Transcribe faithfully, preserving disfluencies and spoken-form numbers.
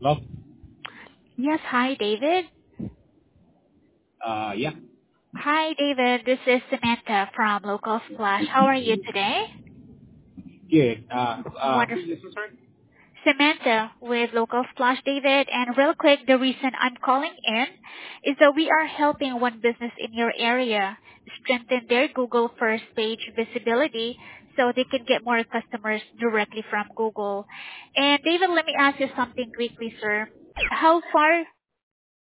Hello? Yes, hi, David. Uh, yeah. Hi, David. This is Samantha from Local Splash. How are you today? Good. Uh, uh, Wonderful. who's this, I'm sorry? Samantha with Local Splash, David. And real quick, the reason I'm calling in is that we are helping one business in your area strengthen their Google first page visibility so they can get more customers directly from Google. And David, let me ask you something quickly, sir. How far